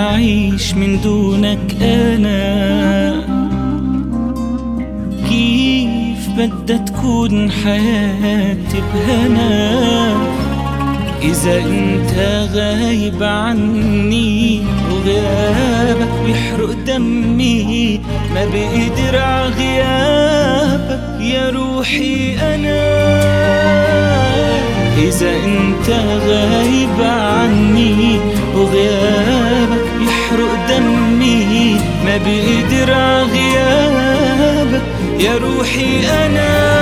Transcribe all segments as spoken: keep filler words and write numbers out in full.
أعيش من دونك أنا؟ كيف بدها تكون حياتي بهنا إذا أنت غايب عني وغيابك بيحرق دمي؟ ما بقدر عغيابك يا روحي أنا. إذا أنت غايب عني وغيابك بيحرق دمي ما بقدر عغيابك يا روحي أنا.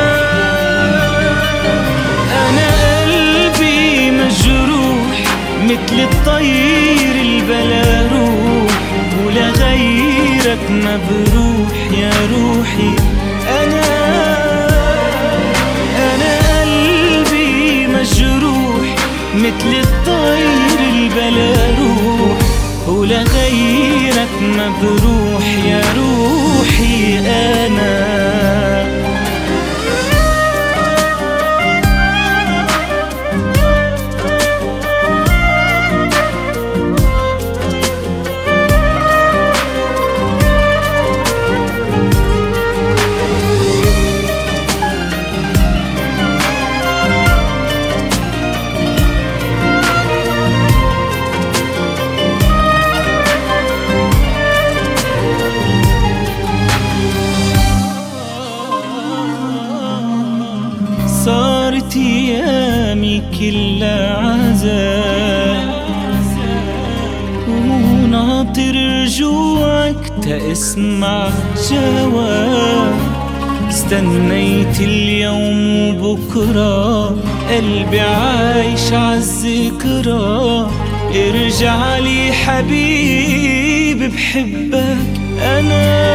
أنا قلبي مجروح مثل الطير البلا روح ولا غيرك ما بروح يا روحي أنا. أنا قلبي مجروح مثل الطير البلا روح ولا غيرك ما بروح يا روحي أنا. صارت أيامي كلها عذاب وناطر رجوعك تسمع جواب. استنيت اليوم وبكرة قلبي عايش عالذكرى. ارجع لي حبيبي بحبك أنا.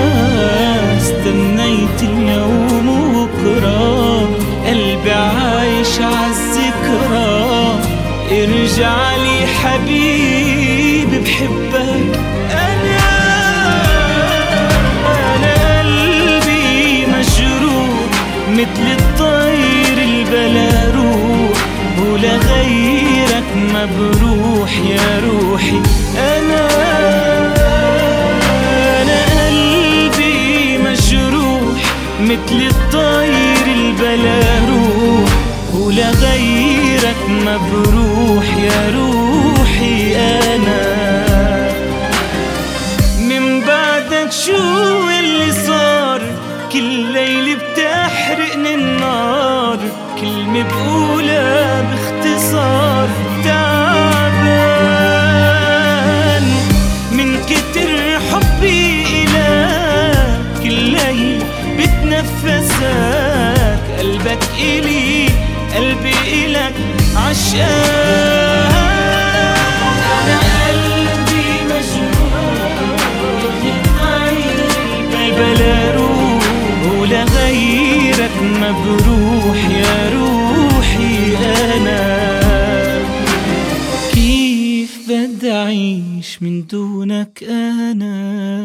استنيت اليوم وبكرة قلبي عايش عالذكرى. ارجع لي حبيبي بحبك أنا. أنا قلبي مجروح مثل الطير البلا روح ولا غيرك ما بروح يا روحي أنا. أنا قلبي مجروح مثل الطير البلا روح ولا غيرك ما بروح يا روحي أنا. من بعدك شو اللي صار؟ كل ليلة بتحرقني النار. كلمة بقولها باختصار تعبان من كتر حبي إلك. كل ليل بتنفسك قلبك إلي قلبي إلك عشقان. أنا قلبي مجروح البلا روح ولا غيرك ما بروح يا روحي أنا. كيف بدي أعيش من دونك أنا؟